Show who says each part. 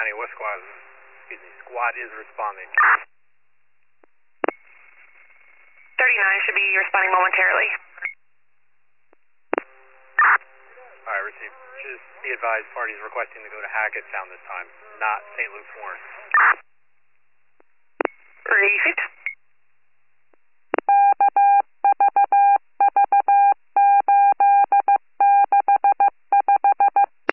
Speaker 1: County, what squad? Excuse me, squad is responding.
Speaker 2: 39 should be responding momentarily.
Speaker 1: Alright, received. Just be advised, parties requesting to go to Hackett Sound this time, not St. Luke's Warren.